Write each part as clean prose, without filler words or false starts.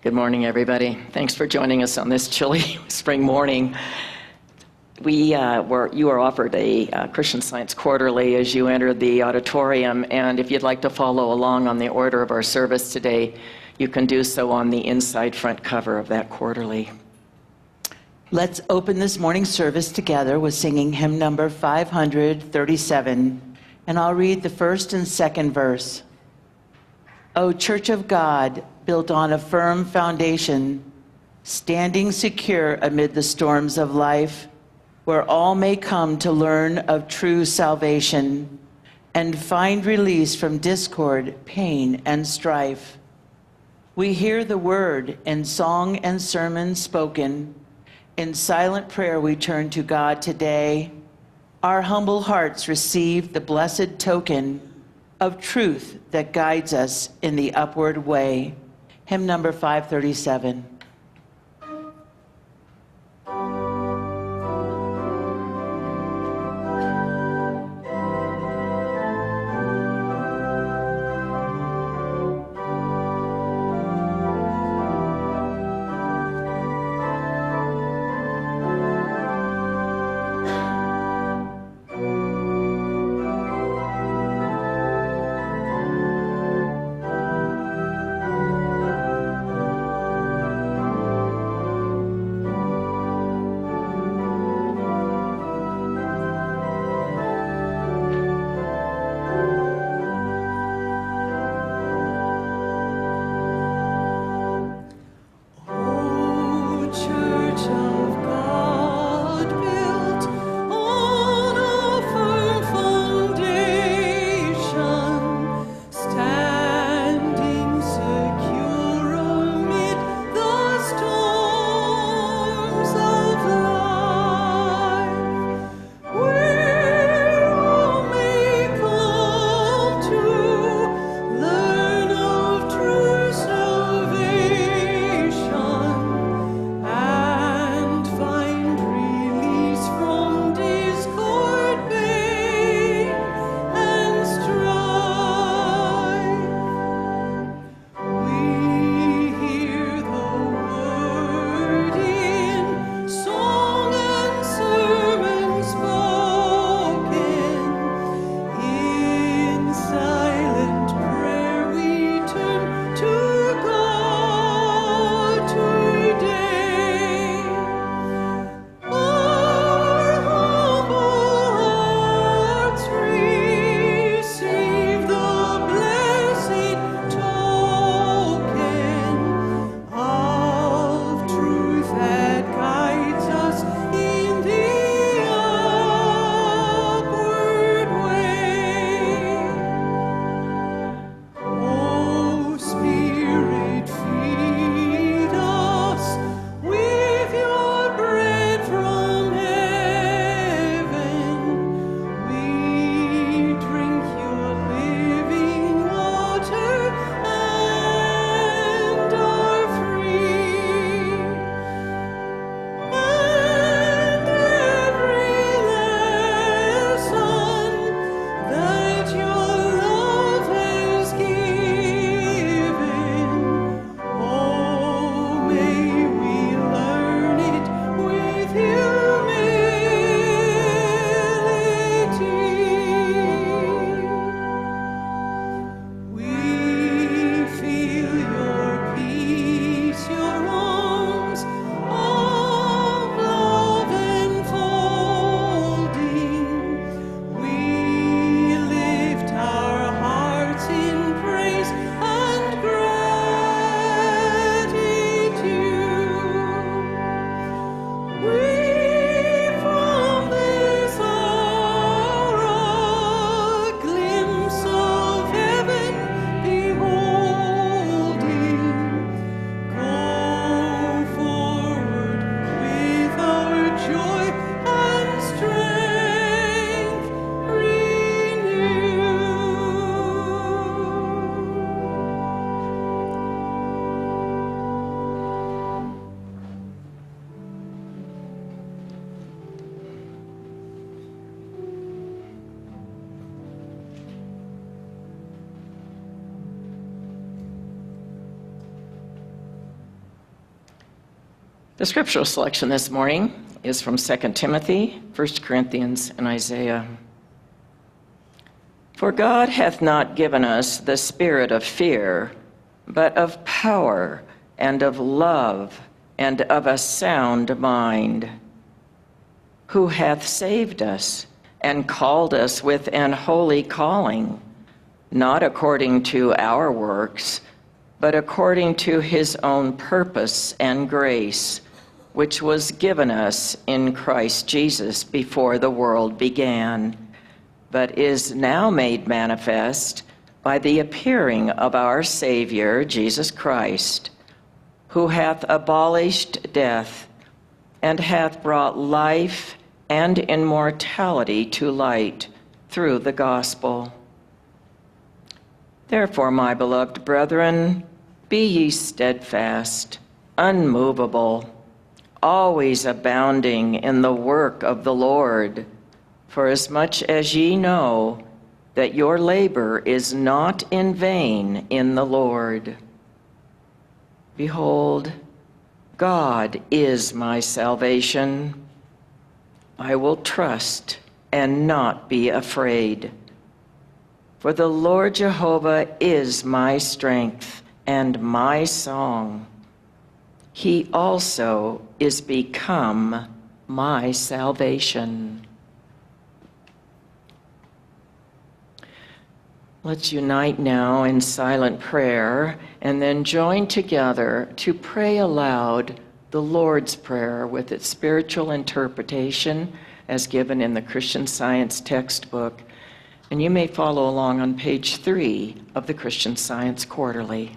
Good morning, everybody. Thanks for joining us on this chilly spring morning. You are offered a Christian Science Quarterly as you enter the auditorium, and if you'd like to follow along on the order of our service today, you can do so on the inside front cover of that quarterly. Let's open this morning's service together with singing hymn number 537, and I'll read the first and second verse. O Church of God, built on a firm foundation, standing secure amid the storms of life, where all may come to learn of true salvation and find release from discord, pain, and strife. We hear the word in song and sermon spoken. In silent prayer we turn to God today. Our humble hearts receive the blessed token of truth that guides us in the upward way. Hymn number 537. The scriptural selection this morning is from 2 Timothy, 1 Corinthians, and Isaiah. For God hath not given us the spirit of fear, but of power and of love and of a sound mind. Who hath saved us and called us with an holy calling, not according to our works, but according to his own purpose and grace, which was given us in Christ Jesus before the world began, but is now made manifest by the appearing of our Savior, Jesus Christ, who hath abolished death and hath brought life and immortality to light through the gospel. Therefore, my beloved brethren, be ye steadfast, unmovable, always abounding in the work of the Lord, for as much as ye know that your labor is not in vain in the Lord. Behold, God is my salvation. I will trust and not be afraid. For the Lord Jehovah is my strength and my song. He also is become my salvation. Let's unite now in silent prayer and then join together to pray aloud the Lord's Prayer with its spiritual interpretation as given in the Christian Science textbook. And you may follow along on page 3 of the Christian Science Quarterly.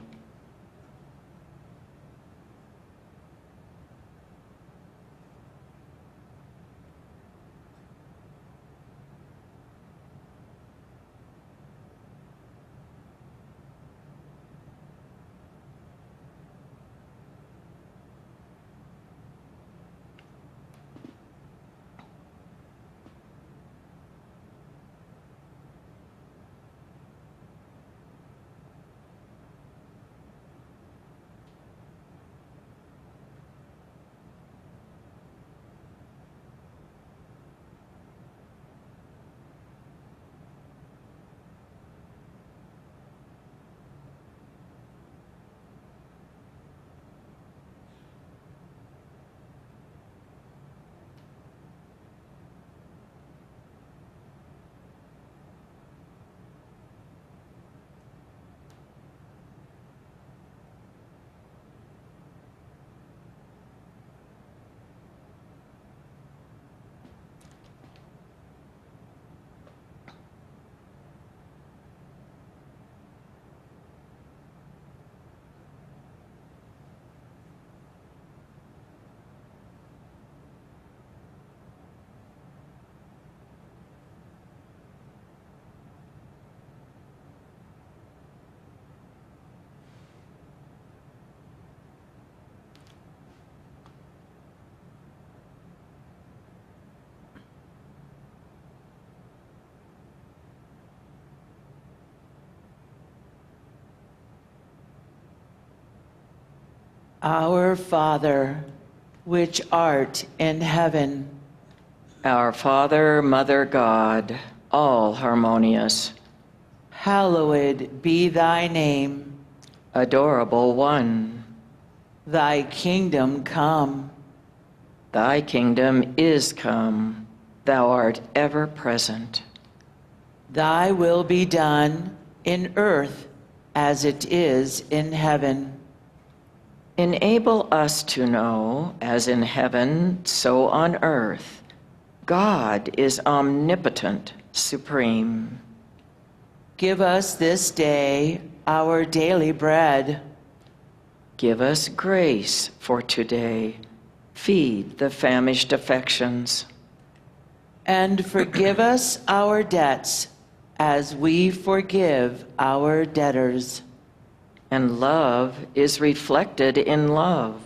Our Father, which art in heaven. Our Father, Mother God, all harmonious. Hallowed be thy name. Adorable One. Thy kingdom come. Thy kingdom is come. Thou art ever present. Thy will be done in earth as it is in heaven. Enable us to know, as in heaven, so on earth, God is omnipotent, supreme. Give us this day our daily bread. Give us grace for today. Feed the famished affections. And forgive us our debts as we forgive our debtors. And love is reflected in love.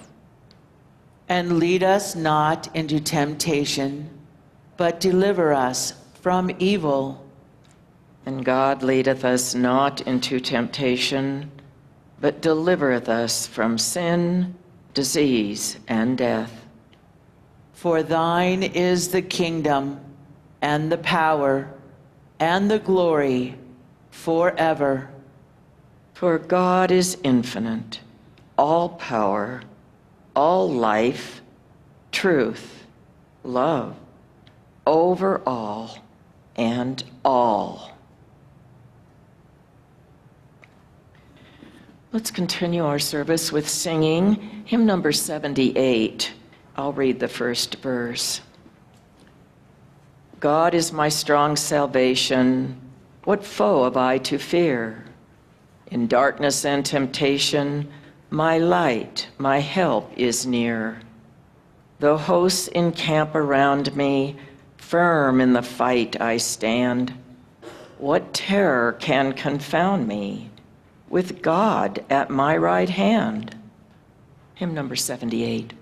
And lead us not into temptation, but deliver us from evil. And God leadeth us not into temptation, but delivereth us from sin disease, and death. For thine is the kingdom, and the power, and the glory, forever. For God is infinite, all power, all life, truth, love, over all and all. Let's continue our service with singing hymn number 78. I'll read the first verse. God is my strong salvation. What foe have I to fear? In darkness and temptation, my light, my help is near. Though hosts encamp around me, firm in the fight I stand. What terror can confound me with God at my right hand? Hymn number 78.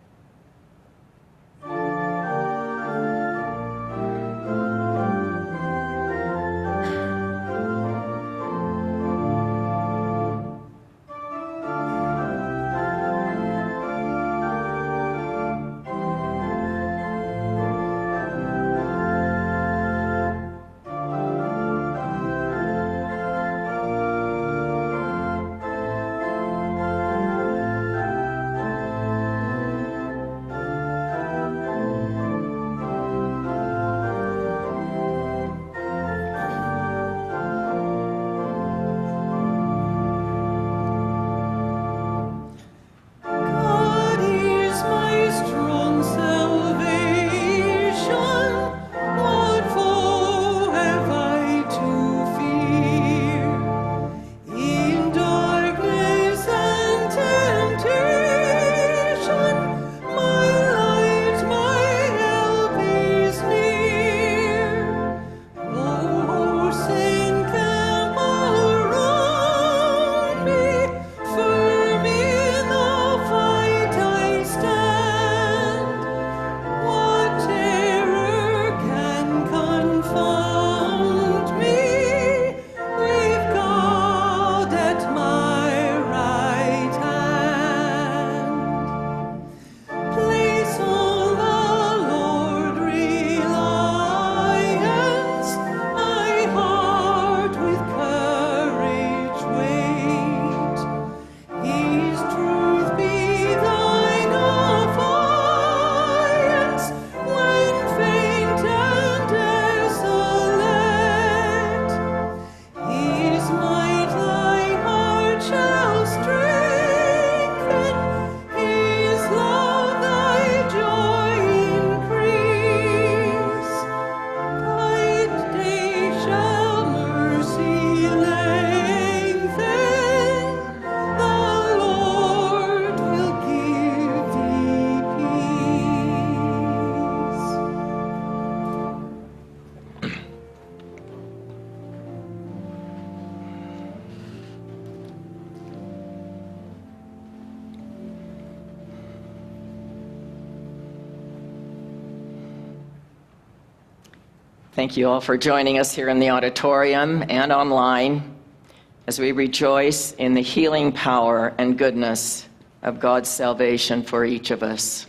Thank you all for joining us here in the auditorium and online as we rejoice in the healing power and goodness of God's salvation for each of us.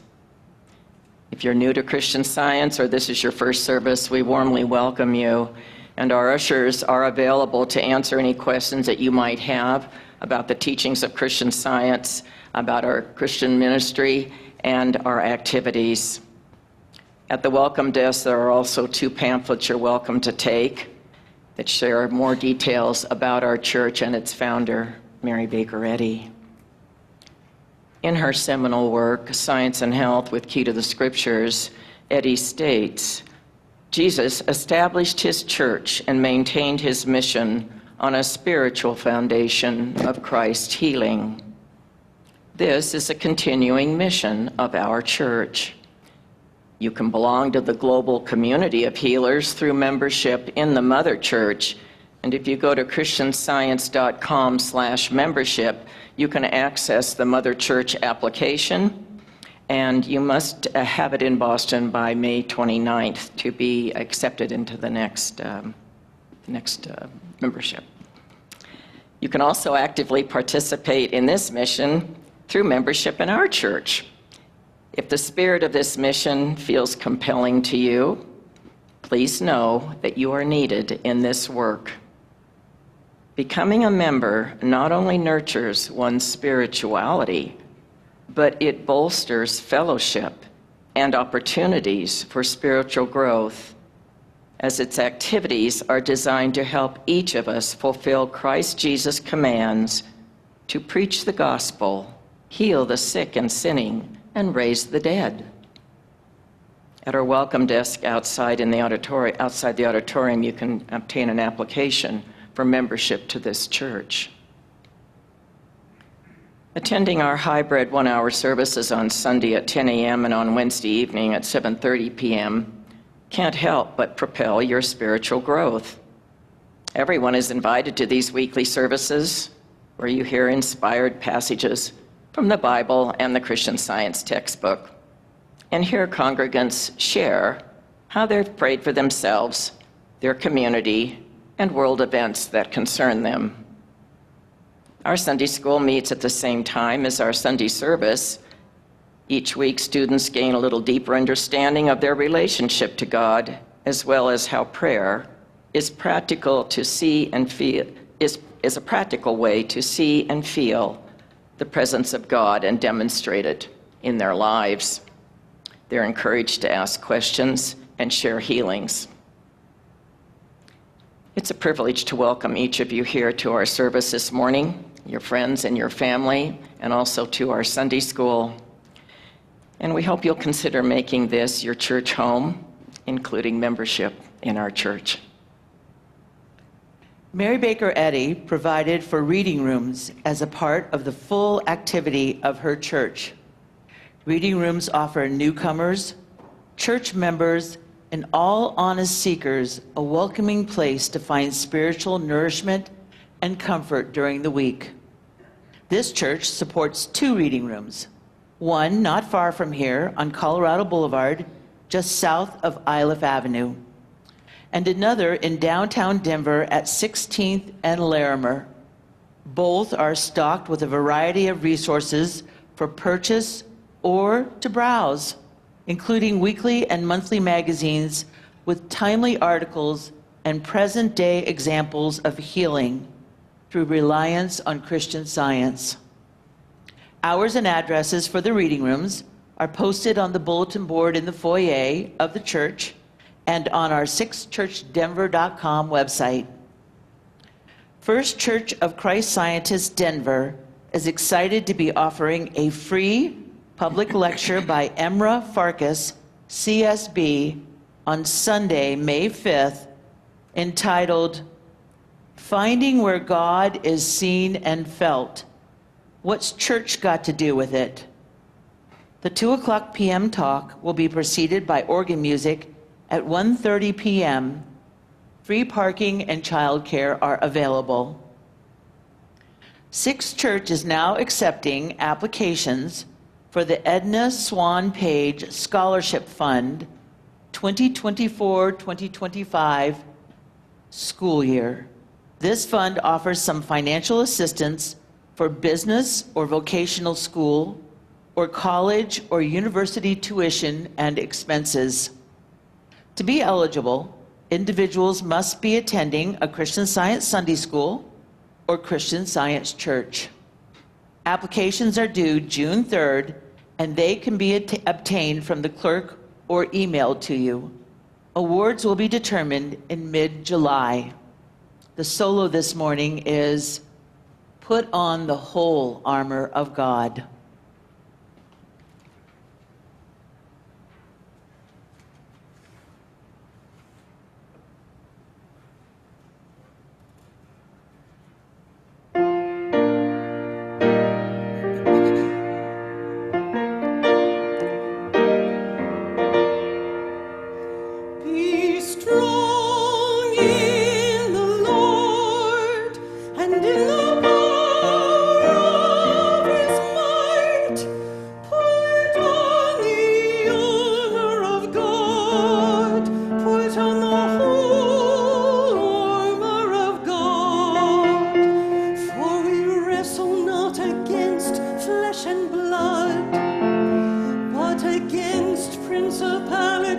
If you're new to Christian Science or this is your first service, we warmly welcome you. And our ushers are available to answer any questions that you might have about the teachings of Christian Science, about our Christian ministry, and our activities. At the welcome desk, there are also 2 pamphlets you're welcome to take that share more details about our church and its founder, Mary Baker Eddy. In her seminal work, Science and Health with Key to the Scriptures, Eddy states, Jesus established his church and maintained his mission on a spiritual foundation of Christ's healing. This is a continuing mission of our church. You can belong to the global community of healers through membership in the Mother Church. And if you go to christianscience.com/membership, you can access the Mother Church application. And you must have it in Boston by May 29th to be accepted into the next membership. You can also actively participate in this mission through membership in our church. If the spirit of this mission feels compelling to you, please know that you are needed in this work. Becoming a member not only nurtures one's spirituality, but it bolsters fellowship and opportunities for spiritual growth, as its activities are designed to help each of us fulfill Christ Jesus' commands to preach the gospel, heal the sick and sinning, and raise the dead. At our welcome desk outside the auditorium, you can obtain an application for membership to this church. Attending our hybrid one-hour services on Sunday at 10 a.m. and on Wednesday evening at 7:30 p.m. can't help but propel your spiritual growth. Everyone is invited to these weekly services where you hear inspired passages from the Bible and the Christian Science textbook, and hear congregants share how they've prayed for themselves, their community, and world events that concern them. Our Sunday school meets at the same time as our Sunday service. Each week, students gain a little deeper understanding of their relationship to God, as well as how prayer is practical to see and feel, is a practical way to see and feel the presence of God and demonstrate it in their lives. They're encouraged to ask questions and share healings. It's a privilege to welcome each of you here to our service this morning, your friends and your family, and also to our Sunday school. And we hope you'll consider making this your church home, including membership in our church. Mary Baker Eddy provided for reading rooms as a part of the full activity of her church. Reading rooms offer newcomers, church members, and all honest seekers a welcoming place to find spiritual nourishment and comfort during the week. This church supports 2 reading rooms, one not far from here on Colorado Boulevard, just south of Iliff Avenue, and another in downtown Denver at 16th and Larimer. Both are stocked with a variety of resources for purchase or to browse, including weekly and monthly magazines with timely articles and present-day examples of healing through reliance on Christian Science. Hours and addresses for the reading rooms are posted on the bulletin board in the foyer of the church and on our sixchurchdenver.com website. First Church of Christ Scientists Denver is excited to be offering a free public lecture by Emra Farkas, CSB, on Sunday, May 5th, entitled, "Finding Where God is Seen and Felt. What's Church Got to Do with It?" The 2:00 p.m. talk will be preceded by organ music at 1:30 p.m. Free parking and childcare are available. Sixth Church is now accepting applications for the Edna Swan Page Scholarship Fund 2024-2025 school year. This fund offers some financial assistance for business or vocational school or college or university tuition and expenses. To be eligible, individuals must be attending a Christian Science Sunday school or Christian Science church. Applications are due June 3rd, and they can be obtained from the clerk or emailed to you. Awards will be determined in mid-July. The solo this morning is "Put on the Whole Armor of God." Be strong in the Lord and in the power of His might.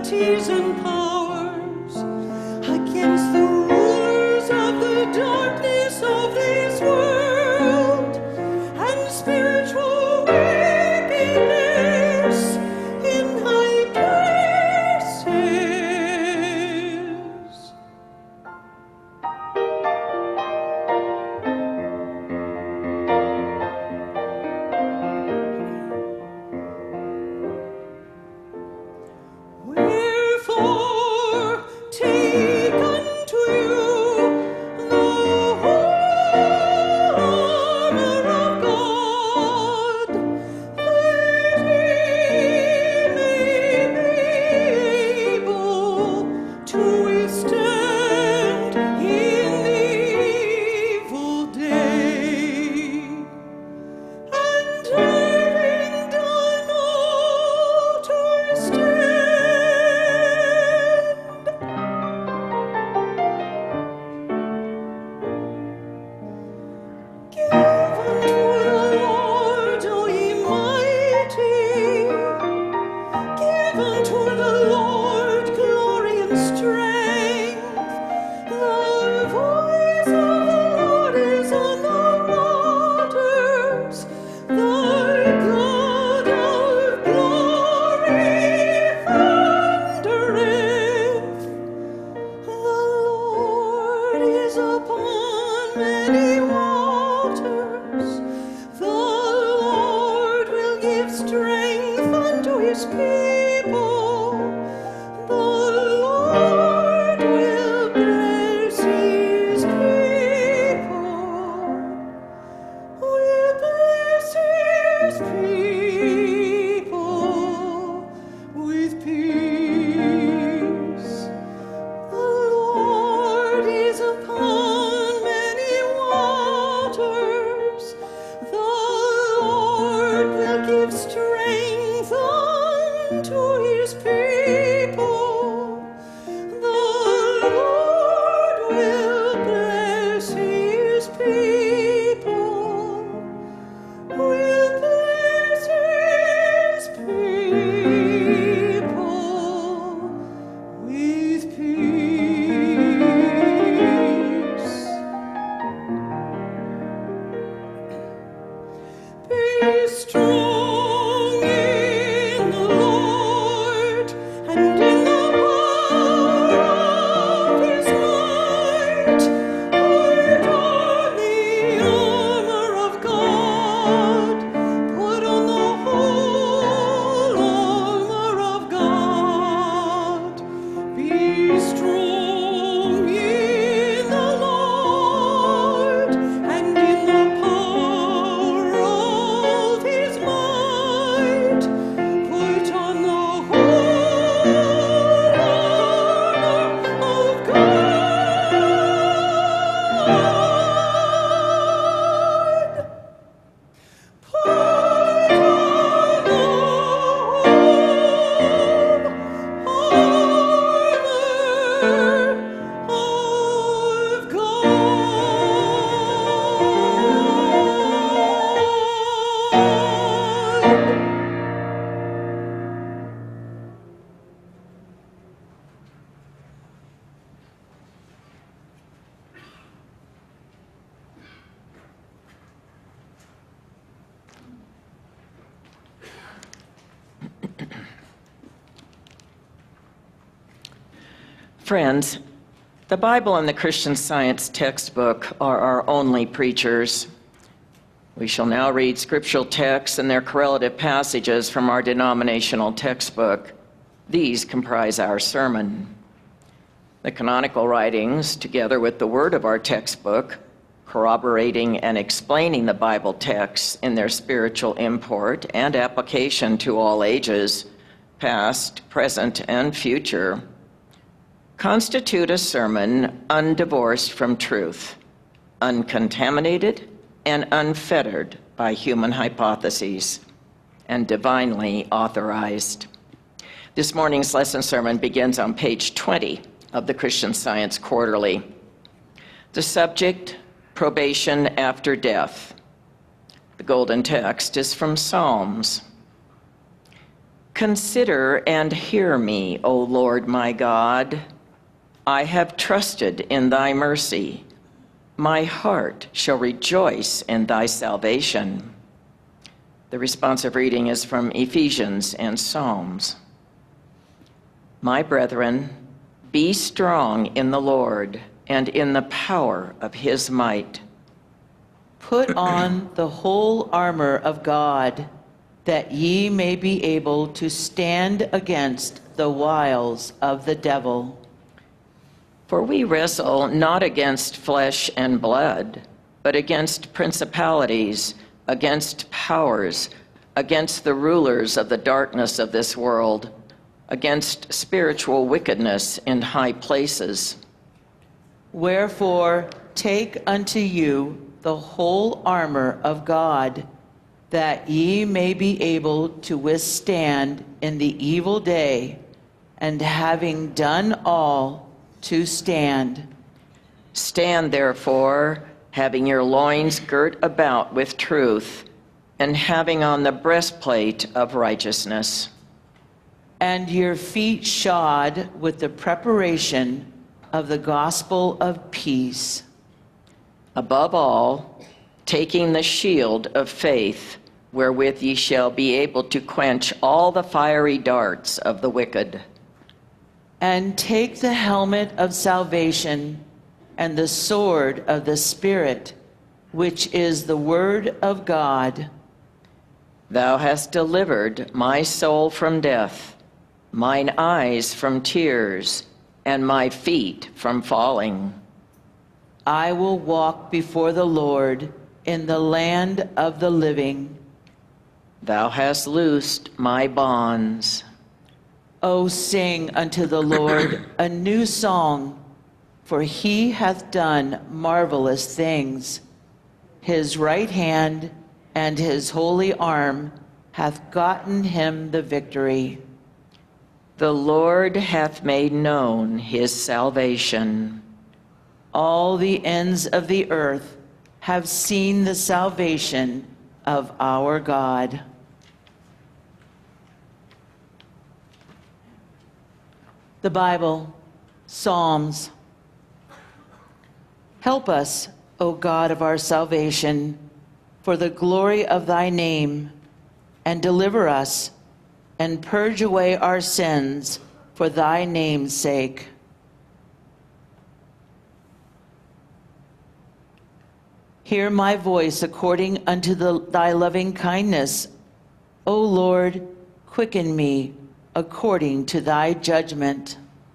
principalities and powers, against the rulers of the darkness of this world, and spiritual wickedness in high places. Wherefore, take unto you the whole armor of God, that ye may be able to withstand in the evil day. And having done all to stand, give unto the Lord, O ye mighty, give unto the Lord glory and strength. The voice of the Lord is on the waters. The God of glory thundereth. The Lord is upon many waters. The Lord will give strength unto his people. The Lord will bless his people. Will bless his people with peace. The Lord is upon many waters. The Lord will give strength unto his people. The Lord will bless his people. Will bless his people with peace. Be strong in the Lord and in the power of his might. Put on the armor of God. Put on the whole armor of God. Be strong in the Lord and in the power of his might. Put on the whole armor of God. Put on the whole armor of God. Friends, the Bible and the Christian Science textbook are our only preachers. We shall now read scriptural texts and their correlative passages from our denominational textbook. These comprise our sermon. The canonical writings, together with the word of our textbook, corroborating and explaining the Bible texts in their spiritual import and application to all ages, past, present, and future, constitute a sermon undivorced from truth, uncontaminated and unfettered by human hypotheses, and divinely authorized. This morning's lesson sermon begins on page 20 of the Christian Science Quarterly. The subject, probation after death. The golden text is from Psalms. Consider and hear me, O Lord my God. I have trusted in thy mercy. My heart shall rejoice in thy salvation. The responsive reading is from Ephesians and Psalms. My brethren, be strong in the Lord and in the power of his might. Put on the whole armor of God, that ye may be able to stand against the wiles of the devil. For we wrestle not against flesh and blood, but against principalities, against powers, against the rulers of the darkness of this world, against spiritual wickedness in high places. Wherefore, take unto you the whole armor of God, that ye may be able to withstand in the evil day, and having done all, to stand. Stand therefore, having your loins girt about with truth, and having on the breastplate of righteousness. And your feet shod with the preparation of the gospel of peace. Above all, taking the shield of faith, wherewith ye shall be able to quench all the fiery darts of the wicked. And take the helmet of salvation and the sword of the Spirit, which is the word of God. Thou hast delivered my soul from death, mine eyes from tears, and my feet from falling. I will walk before the Lord in the land of the living. Thou hast loosed my bonds. O sing unto the Lord a new song, for he hath done marvelous things. His right hand and his holy arm hath gotten him the victory. The Lord hath made known his salvation. All the ends of the earth have seen the salvation of our God. The Bible, Psalms. Help us, O God of our salvation, for the glory of thy name, and deliver us, and purge away our sins for thy name's sake. Hear my voice according unto thy loving kindness. O Lord, quicken me according to thy judgment.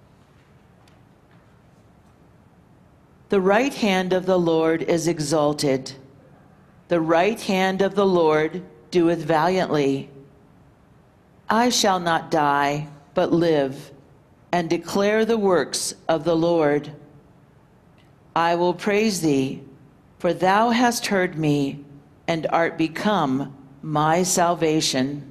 The right hand of the Lord is exalted. The right hand of the Lord doeth valiantly. I shall not die, but live, and declare the works of the Lord. I will praise thee, for thou hast heard me, and art become my salvation.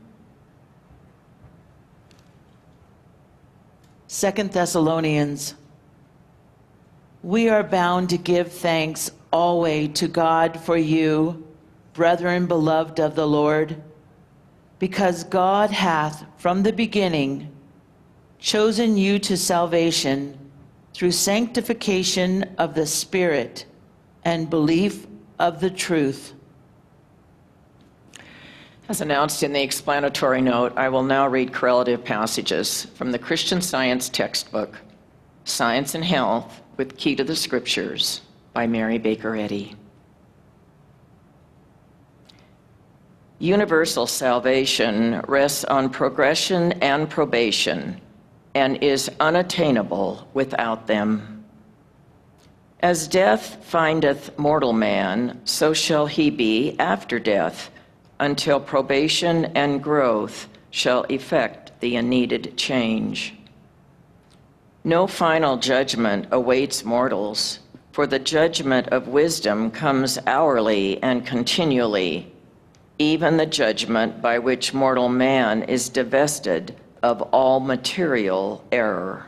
2 Thessalonians. We are bound to give thanks always to God for you, brethren beloved of the Lord, because God hath from the beginning chosen you to salvation through sanctification of the Spirit and belief of the truth. As announced in the explanatory note, I will now read correlative passages from the Christian Science textbook, Science and Health with Key to the Scriptures by Mary Baker Eddy. Universal salvation rests on progression and probation and is unattainable without them. As death findeth mortal man, so shall he be after death, until probation and growth shall effect the unneeded change. No final judgment awaits mortals, for the judgment of wisdom comes hourly and continually, even the judgment by which mortal man is divested of all material error.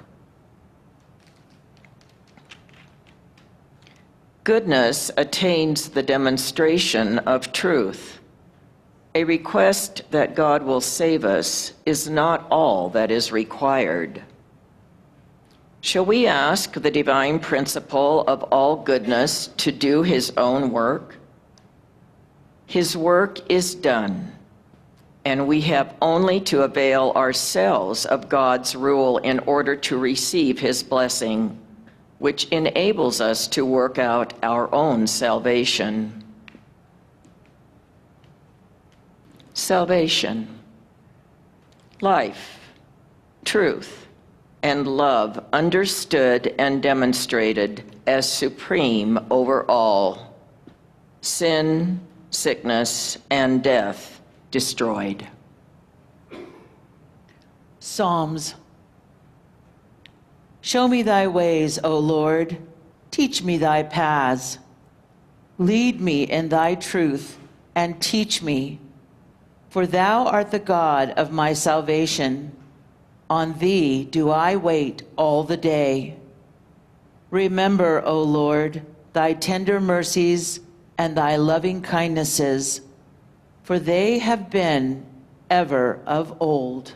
Goodness attains the demonstration of truth. A request that God will save us is not all that is required. Shall we ask the divine principle of all goodness to do his own work? His work is done, and we have only to avail ourselves of God's rule in order to receive his blessing, which enables us to work out our own salvation. Salvation, life, truth, and love understood and demonstrated as supreme over all. Sin, sickness, and death destroyed. Psalms. Show me thy ways, O Lord. Teach me thy paths. Lead me in thy truth and teach me. For thou art the God of my salvation. On thee do I wait all the day. Remember, O Lord, thy tender mercies and thy loving kindnesses, for they have been ever of old.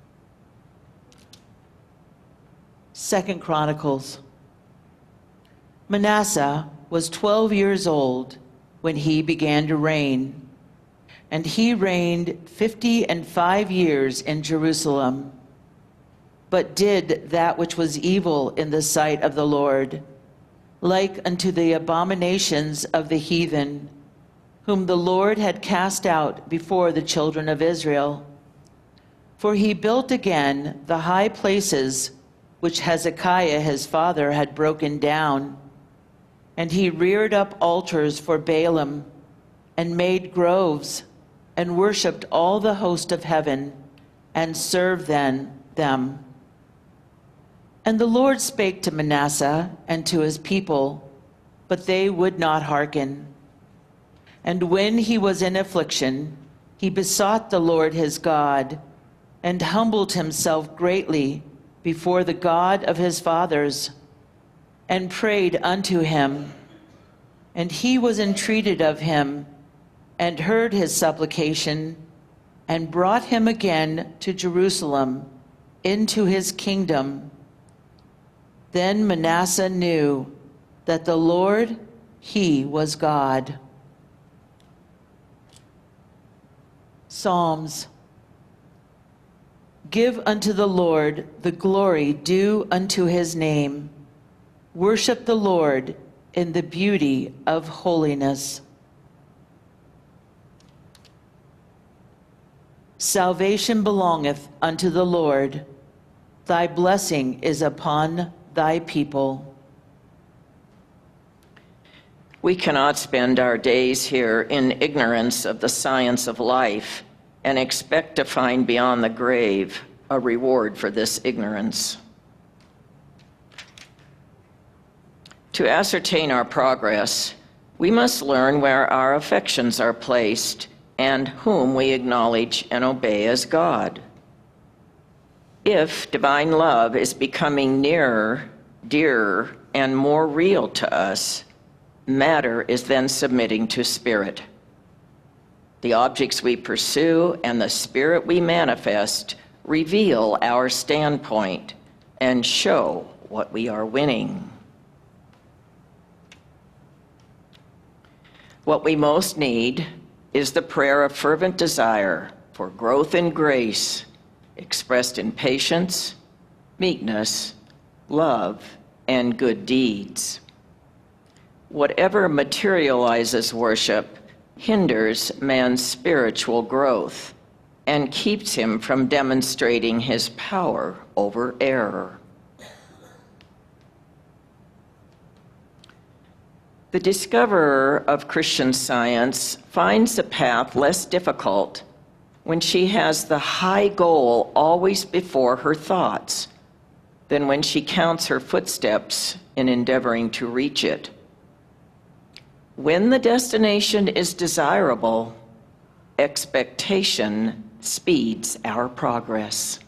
2 Chronicles. Manasseh was 12 years old when he began to reign, and he reigned 55 years in Jerusalem, but did that which was evil in the sight of the Lord, like unto the abominations of the heathen, whom the Lord had cast out before the children of Israel. For he built again the high places which Hezekiah his father had broken down, and he reared up altars for Baalim, and made groves, and worshipped all the host of heaven, and served them. And the Lord spake to Manasseh and to his people, but they would not hearken. And when he was in affliction, he besought the Lord his God, and humbled himself greatly before the God of his fathers, and prayed unto him. And he was entreated of him, and heard his supplication, and brought him again to Jerusalem, into his kingdom. Then Manasseh knew that the Lord, he was God. Psalms. Give unto the Lord the glory due unto his name. Worship the Lord in the beauty of holiness. Salvation belongeth unto the Lord. Thy blessing is upon thy people. We cannot spend our days here in ignorance of the science of life and expect to find beyond the grave a reward for this ignorance. To ascertain our progress, we must learn where our affections are placed and whom we acknowledge and obey as God. If divine love is becoming nearer, dearer, and more real to us, matter is then submitting to spirit. The objects we pursue and the spirit we manifest reveal our standpoint and show what we are winning. What we most need is the prayer of fervent desire for growth in grace, expressed in patience, meekness, love, and good deeds. Whatever materializes worship hinders man's spiritual growth and keeps him from demonstrating his power over error. The discoverer of Christian Science finds the path less difficult when she has the high goal always before her thoughts than when she counts her footsteps in endeavoring to reach it. When the destination is desirable, expectation speeds our progress.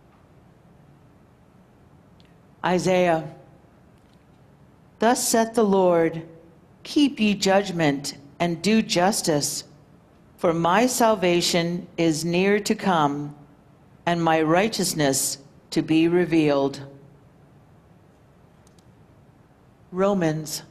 Isaiah. Thus saith the Lord, keep ye judgment and do justice, For my salvation is near to come, and my righteousness to be revealed. Romans.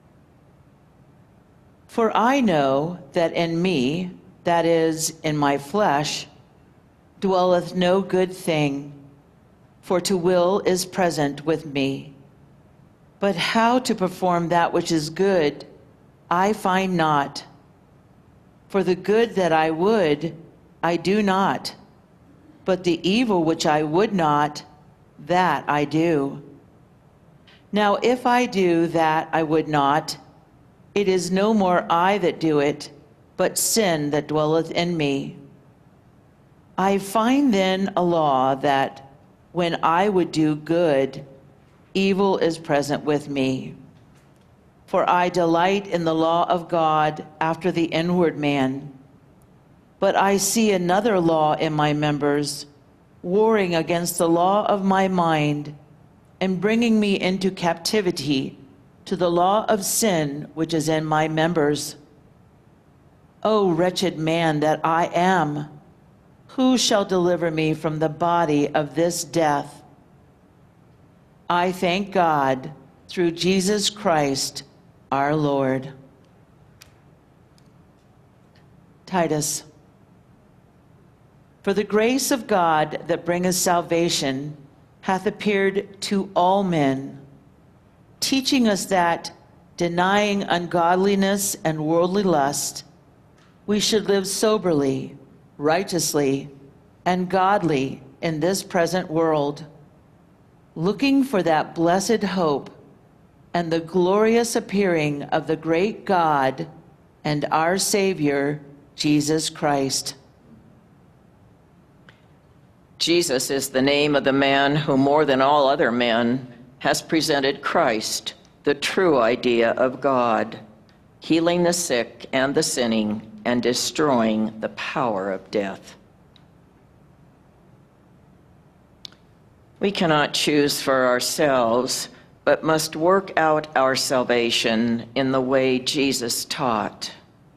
For I know that in me, that is, in my flesh, dwelleth no good thing, for to will is present with me. But how to perform that which is good, I find not. For the good that I would, I do not, but the evil which I would not, that I do. Now if I do that I would not, it is no more I that do it, but sin that dwelleth in me. I find then a law that, when I would do good, evil is present with me. For I delight in the law of God after the inward man. But I see another law in my members, warring against the law of my mind, and bringing me into captivity to the law of sin which is in my members. O wretched man that I am, who shall deliver me from the body of this death? I thank God through Jesus Christ our Lord. Titus. For the grace of God that bringeth salvation hath appeared to all men, teaching us that, denying ungodliness and worldly lust, we should live soberly, righteously, and godly in this present world, looking for that blessed hope and the glorious appearing of the great God and our Savior, Jesus Christ. Jesus is the name of the man who, more than all other men, has presented Christ, the true idea of God, healing the sick and the sinning and destroying the power of death. We cannot choose for ourselves, but must work out our salvation in the way Jesus taught.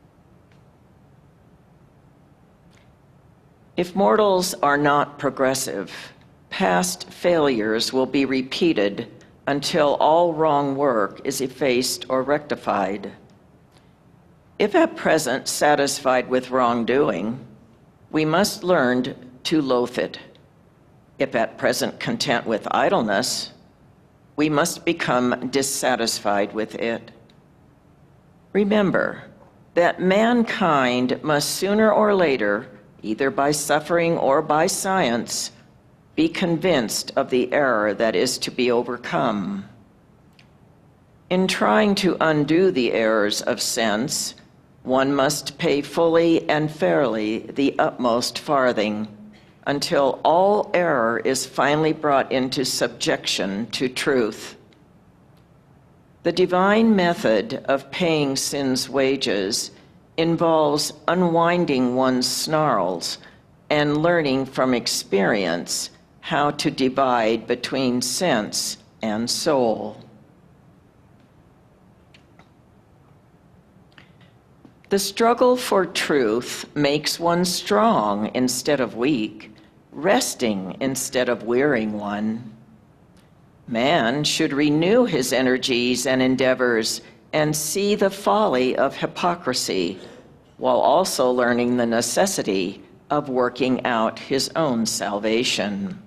If mortals are not progressive, past failures will be repeated until all wrong work is effaced or rectified. If at present satisfied with wrongdoing, we must learn to loathe it. If at present content with idleness, we must become dissatisfied with it. Remember that mankind must sooner or later, either by suffering or by science, be convinced of the error that is to be overcome. In trying to undo the errors of sense, one must pay fully and fairly the utmost farthing, until all error is finally brought into subjection to truth. The divine method of paying sin's wages involves unwinding one's snarls and learning from experience how to divide between sense and soul. The struggle for truth makes one strong instead of weak, resting instead of wearying one. Man should renew his energies and endeavors and see the folly of hypocrisy, while also learning the necessity of working out his own salvation.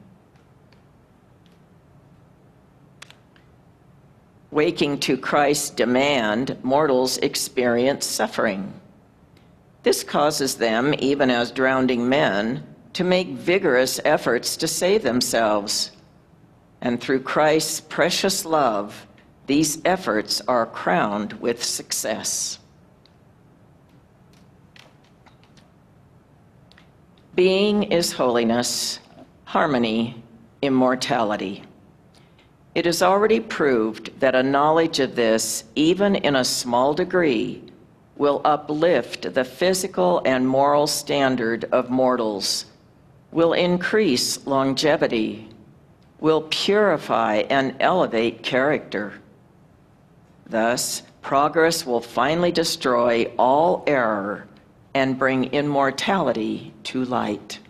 Waking to Christ's demand, mortals experience suffering. This causes them, even as drowning men, to make vigorous efforts to save themselves. And through Christ's precious love, these efforts are crowned with success. Being is holiness, harmony, immortality. It is already proved that a knowledge of this, even in a small degree, will uplift the physical and moral standard of mortals, will increase longevity, will purify and elevate character. Thus, progress will finally destroy all error and bring immortality to light.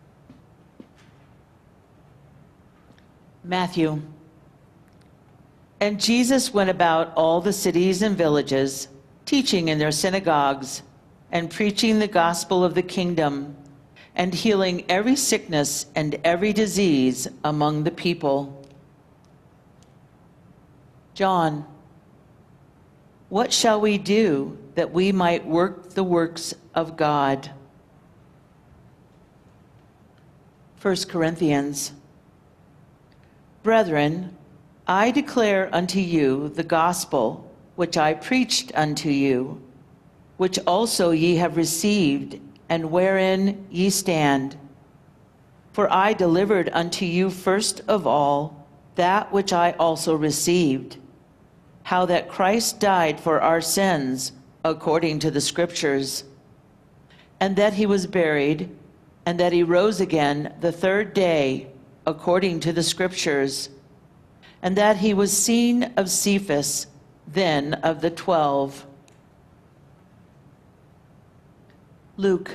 Matthew. And Jesus went about all the cities and villages, teaching in their synagogues and preaching the gospel of the kingdom and healing every sickness and every disease among the people. John. What shall we do that we might work the works of God? 1 Corinthians. Brethren, I declare unto you the gospel which I preached unto you, which also ye have received, and wherein ye stand. For I delivered unto you first of all that which I also received, how that Christ died for our sins according to the Scriptures, and that he was buried, and that he rose again the third day according to the Scriptures, and that he was seen of Cephas, then of the 12. Luke.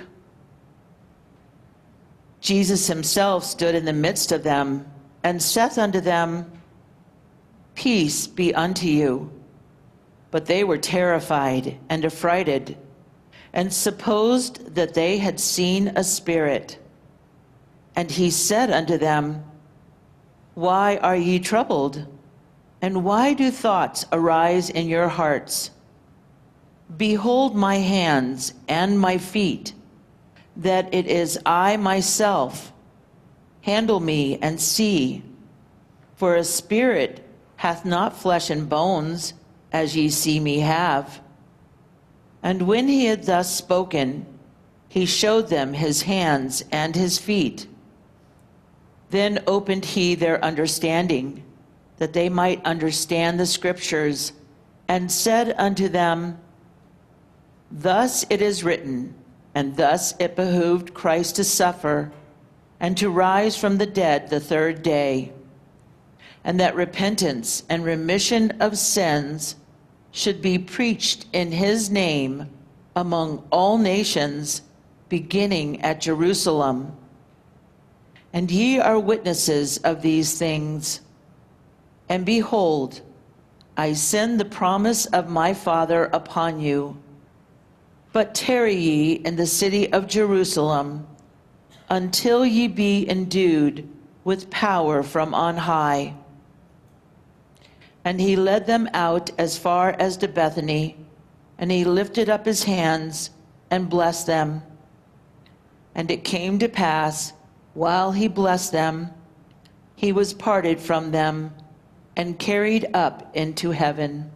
Jesus himself stood in the midst of them, and saith unto them, Peace be unto you. But they were terrified and affrighted, and supposed that they had seen a spirit. And he said unto them, Why are ye troubled? And why do thoughts arise in your hearts? Behold my hands and my feet, that it is I myself. Handle me and see. For a spirit hath not flesh and bones, as ye see me have. And when he had thus spoken, he showed them his hands and his feet. Then opened he their understanding, that they might understand the Scriptures, and said unto them, Thus it is written, and thus it behooved Christ to suffer, and to rise from the dead the third day, and that repentance and remission of sins should be preached in his name among all nations, beginning at Jerusalem. And ye are witnesses of these things. And behold, I send the promise of my Father upon you. But tarry ye in the city of Jerusalem, until ye be endued with power from on high. And he led them out as far as to Bethany, and he lifted up his hands and blessed them. And it came to pass, while he blessed them, he was parted from them and carried up into heaven.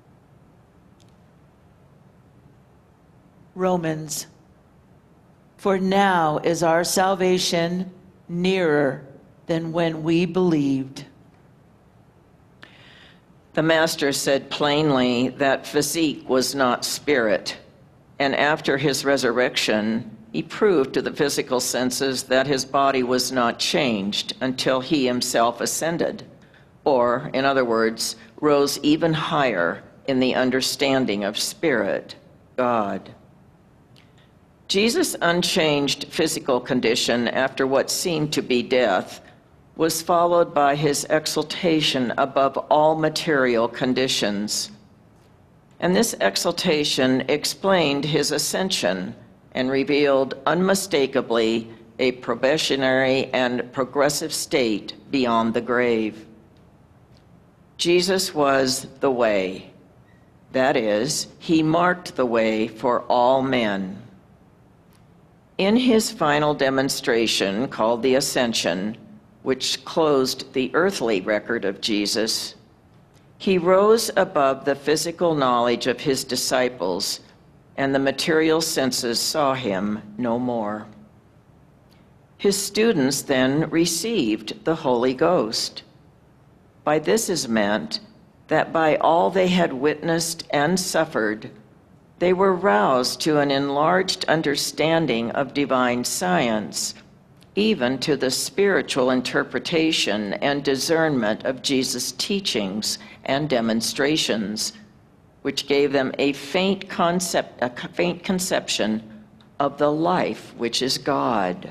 Romans. For now is our salvation nearer than when we believed. The Master said plainly that physique was not spirit, and after his resurrection, he proved to the physical senses that his body was not changed until he himself ascended, or, in other words, rose even higher in the understanding of spirit, God. Jesus' unchanged physical condition after what seemed to be death was followed by his exaltation above all material conditions. And this exaltation explained his ascension and revealed unmistakably a probationary and progressive state beyond the grave. Jesus was the way. That is, he marked the way for all men. In his final demonstration, called the Ascension, which closed the earthly record of Jesus, he rose above the physical knowledge of his disciples, and the material senses saw him no more. His students then received the Holy Ghost. By this is meant that by all they had witnessed and suffered, they were roused to an enlarged understanding of divine science, even to the spiritual interpretation and discernment of Jesus' teachings and demonstrations, which gave them a faint conception of the life which is God.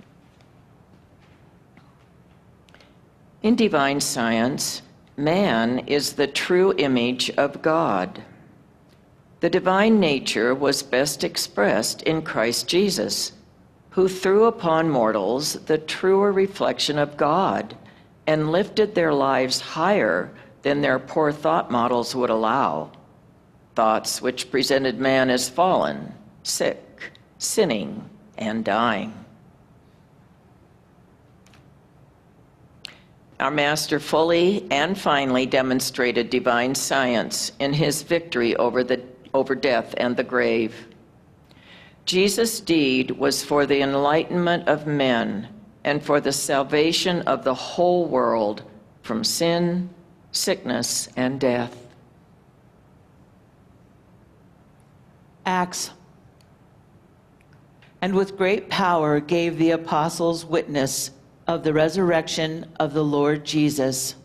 In divine science, man is the true image of God. The divine nature was best expressed in Christ Jesus, who threw upon mortals the truer reflection of God and lifted their lives higher than their poor thought models would allow, thoughts which presented man as fallen, sick, sinning, and dying. Our Master fully and finally demonstrated divine science in his victory over death and the grave. Jesus' deed was for the enlightenment of men and for the salvation of the whole world from sin, sickness, and death. Acts. And with great power gave the apostles witness of the resurrection of the Lord Jesus.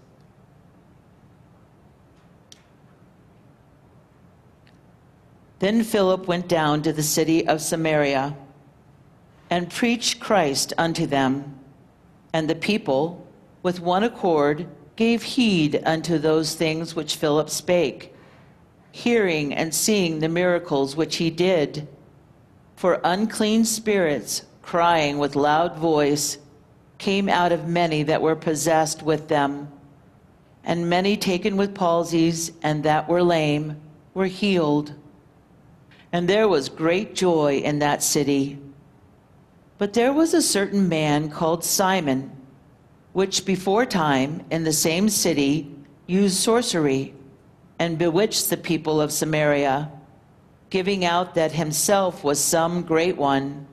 Then Philip went down to the city of Samaria and preached Christ unto them. And the people, with one accord, gave heed unto those things which Philip spake, hearing and seeing the miracles which he did. For unclean spirits, crying with loud voice, came out of many that were possessed with them. And many taken with palsies and that were lame were healed. And there was great joy in that city. But there was a certain man called Simon, which before time in the same city used sorcery, and bewitched the people of Samaria, giving out that himself was some great one.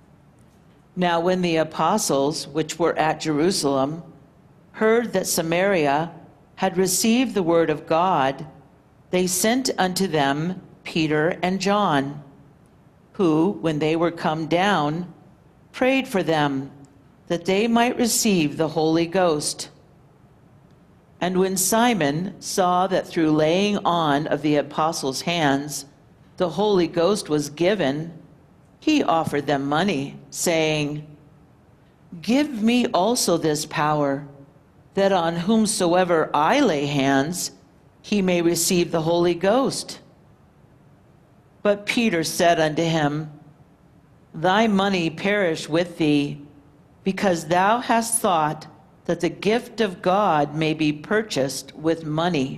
Now when the apostles, which were at Jerusalem, heard that Samaria had received the word of God, they sent unto them Peter and John, who, when they were come down, prayed for them, that they might receive the Holy Ghost. And when Simon saw that through laying on of the apostles' hands the Holy Ghost was given, he offered them money, saying, Give me also this power, that on whomsoever I lay hands, he may receive the Holy Ghost. But Peter said unto him, Thy money perish with thee, because thou hast thought that the gift of God may be purchased with money.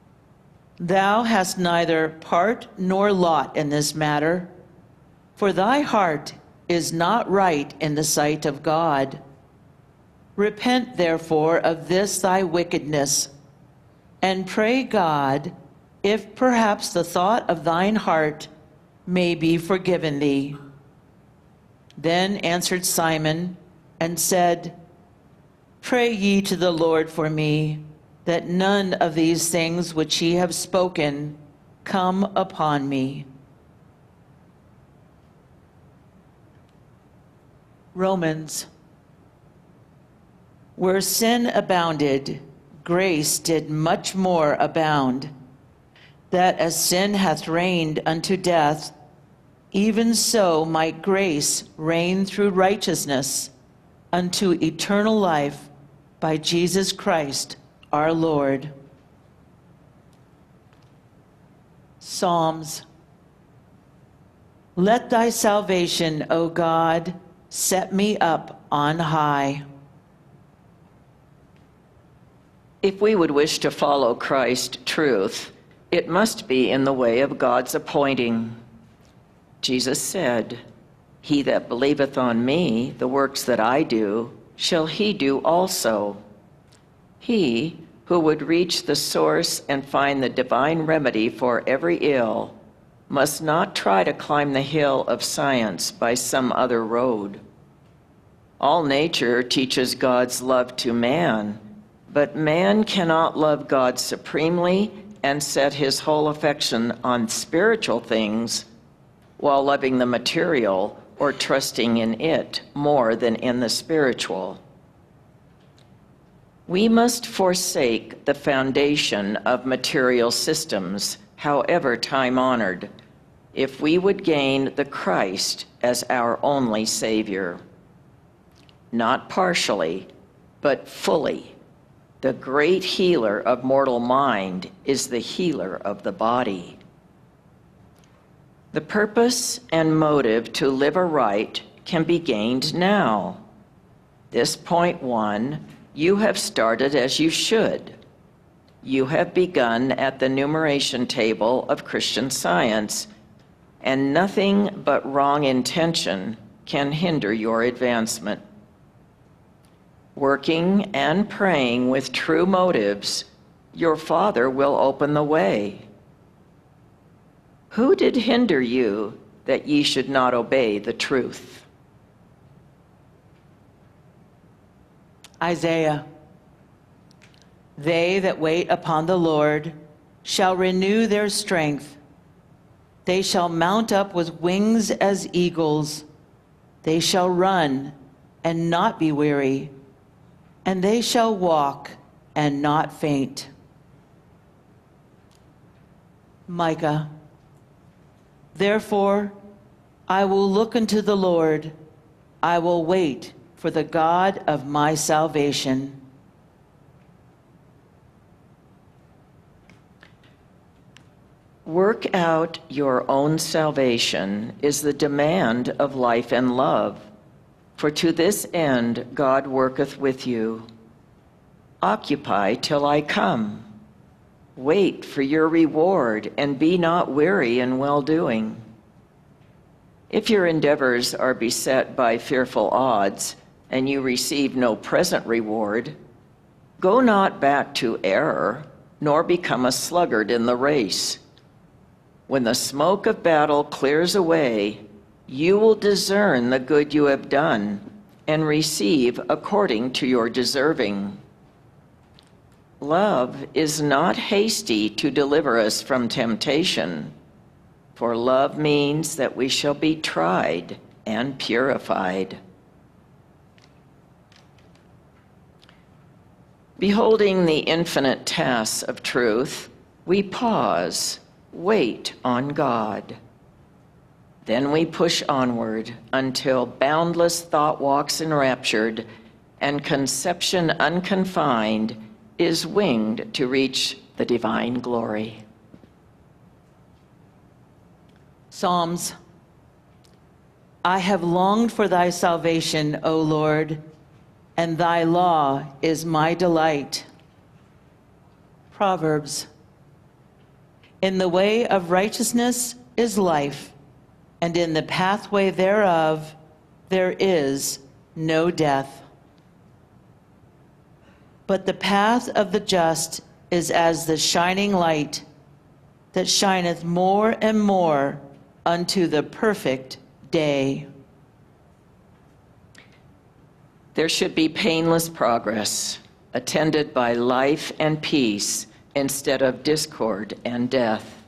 Thou hast neither part nor lot in this matter, for thy heart is not right in the sight of God. Repent therefore of this thy wickedness, and pray God, if perhaps the thought of thine heart may be forgiven thee. Then answered Simon and said, Pray ye to the Lord for me, that none of these things which ye have spoken come upon me. Romans. Where sin abounded, grace did much more abound, that as sin hath reigned unto death, even so might grace reign through righteousness unto eternal life by Jesus Christ our Lord. Psalms. Let thy salvation, O God, set me up on high. If we would wish to follow Christ truth, it must be in the way of God's appointing. Jesus said, He that believeth on me, the works that I do, shall he do also. He who would reach the source and find the divine remedy for every ill must not try to climb the hill of science by some other road. All nature teaches God's love to man, but man cannot love God supremely and set his whole affection on spiritual things while loving the material or trusting in it more than in the spiritual. We must forsake the foundation of material systems, however time-honored, if we would gain the Christ as our only Savior. Not partially, but fully. The great healer of mortal mind is the healer of the body. The purpose and motive to live aright can be gained now. This point one, you have started as you should. You have begun at the numeration table of Christian Science, and nothing but wrong intention can hinder your advancement. Working and praying with true motives, your Father will open the way. Who did hinder you that ye should not obey the truth? Isaiah. They that wait upon the Lord shall renew their strength. They shall mount up with wings as eagles. They shall run and not be weary, and they shall walk and not faint. Micah. Therefore, I will look unto the Lord. I will wait for the God of my salvation. Work out your own salvation is the demand of life and love, for to this end God worketh with you. Occupy till I come. Wait for your reward, and be not weary in well-doing. If your endeavors are beset by fearful odds, and you receive no present reward, go not back to error, nor become a sluggard in the race. When the smoke of battle clears away, you will discern the good you have done, and receive according to your deserving. Love is not hasty to deliver us from temptation, for love means that we shall be tried and purified. Beholding the infinite tasks of truth, we pause, wait on God. Then we push onward until boundless thought walks enraptured and conception unconfined is winged to reach the divine glory. Psalms. I have longed for thy salvation, O Lord, and thy law is my delight. Proverbs. In the way of righteousness is life, and in the pathway thereof there is no death. But the path of the just is as the shining light that shineth more and more unto the perfect day. There should be painless progress, attended by life and peace instead of discord and death.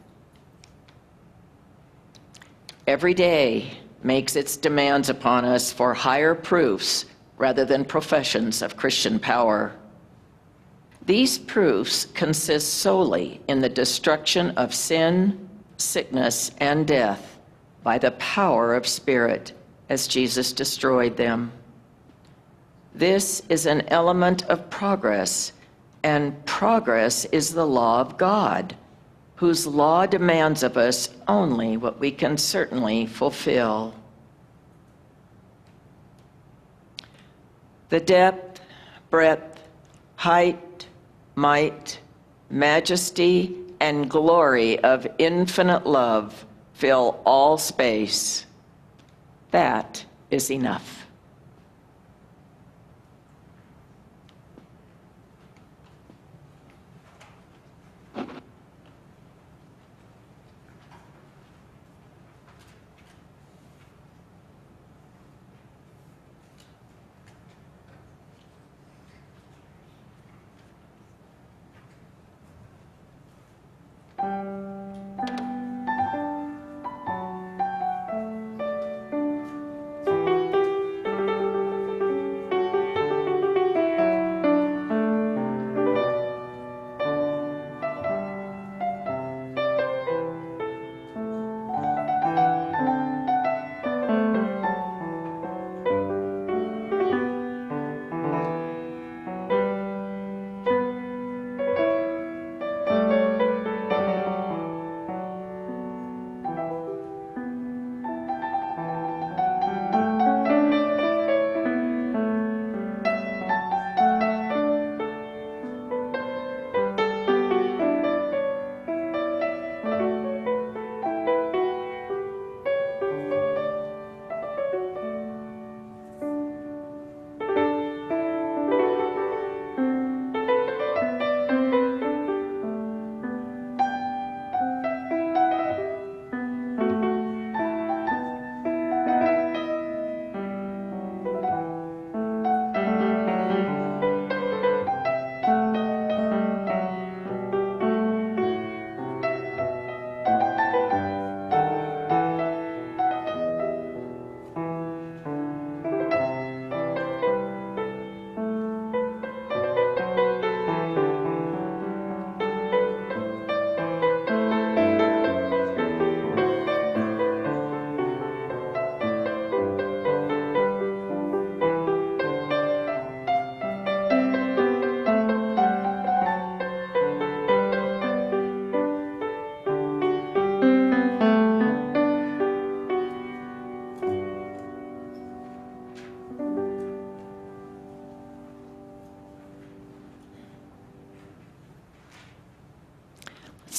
Every day makes its demands upon us for higher proofs rather than professions of Christian power. These proofs consist solely in the destruction of sin, sickness, and death by the power of Spirit, as Jesus destroyed them. This is an element of progress, and progress is the law of God, whose law demands of us only what we can certainly fulfill. The depth, breadth, height, might, majesty, and glory of infinite love fill all space. That is enough.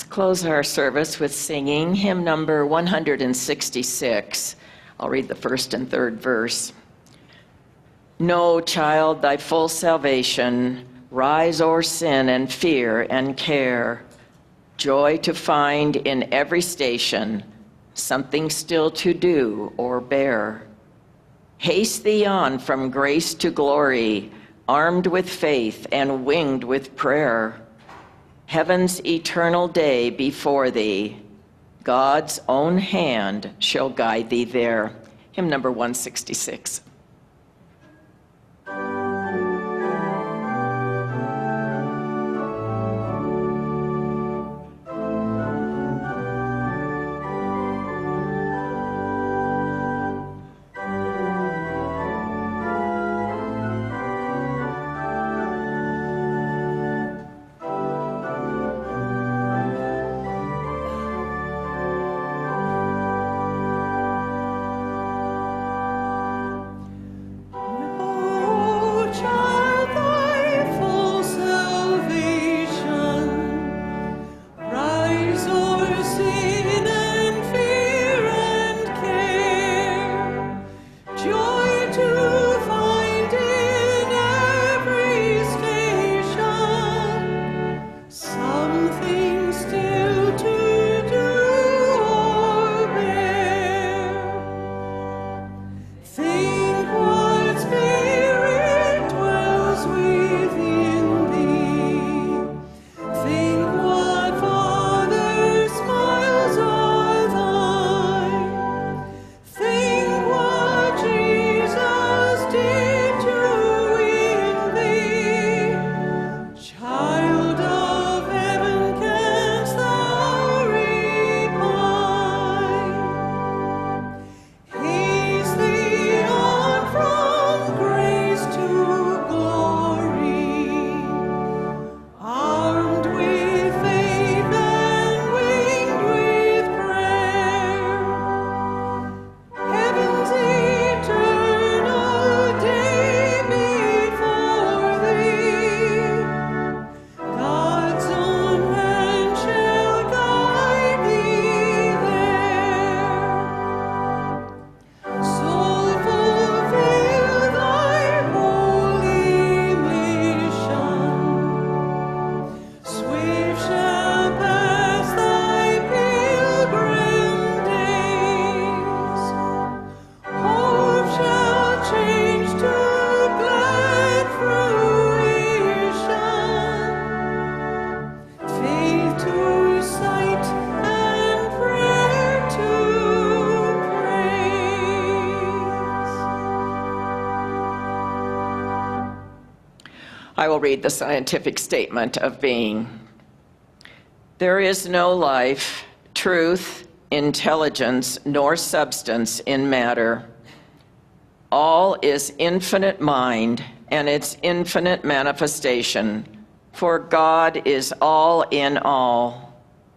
Close our service with singing hymn number 166. I'll read the first and third verse. Know, child, thy full salvation, rise o'er sin and fear and care, joy to find in every station, something still to do or bear. Haste thee on from grace to glory, armed with faith and winged with prayer. Heaven's eternal day before thee, God's own hand shall guide thee there. Hymn number 166. I will read the scientific statement of being. There is no life, truth, intelligence, nor substance in matter. All is infinite mind and its infinite manifestation, for God is all in all.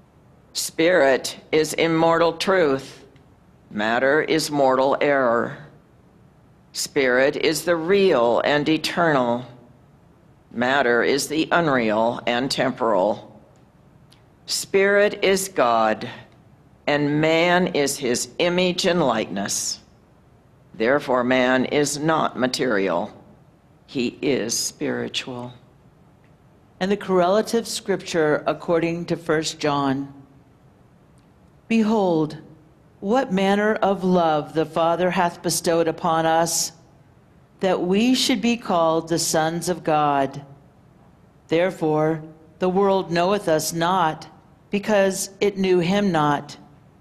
Spirit is immortal truth. Matter is mortal error. Spirit is the real and eternal. Matter is the unreal and temporal. Spirit is God, and man is his image and likeness. Therefore, man is not material. He is spiritual. And the correlative scripture according to 1 John. Behold, what manner of love the Father hath bestowed upon us, that we should be called the sons of God. Therefore, the world knoweth us not, because it knew him not.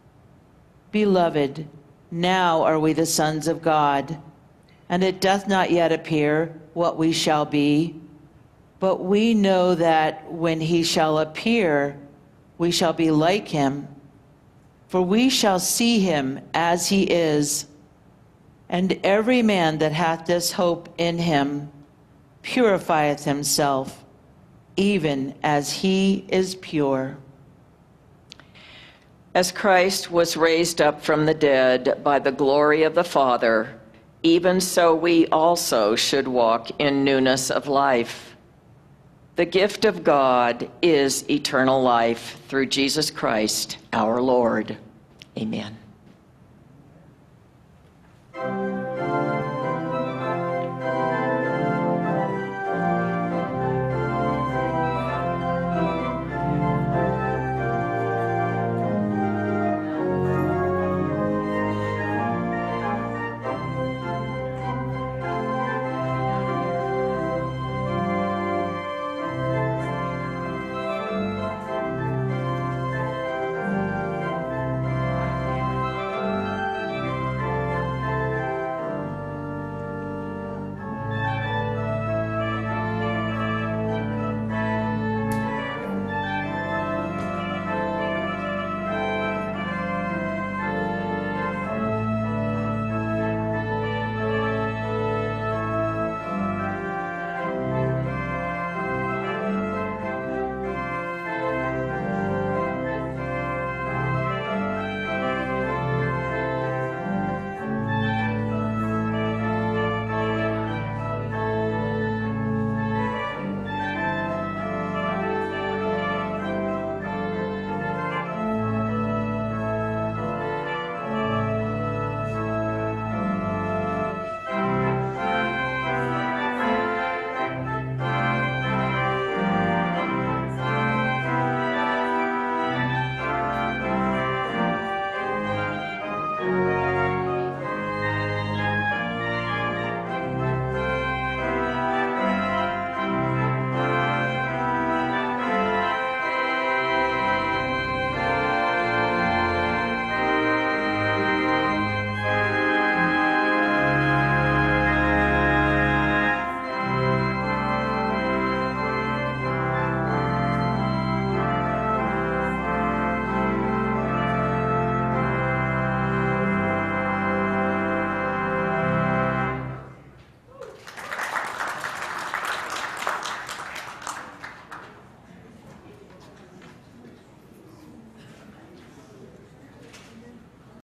Beloved, now are we the sons of God, and it doth not yet appear what we shall be. But we know that when he shall appear, we shall be like him, for we shall see him as he is. And every man that hath this hope in him purifieth himself, even as he is pure. As Christ was raised up from the dead by the glory of the Father, even so we also should walk in newness of life. The gift of God is eternal life through Jesus Christ, our Lord. Amen.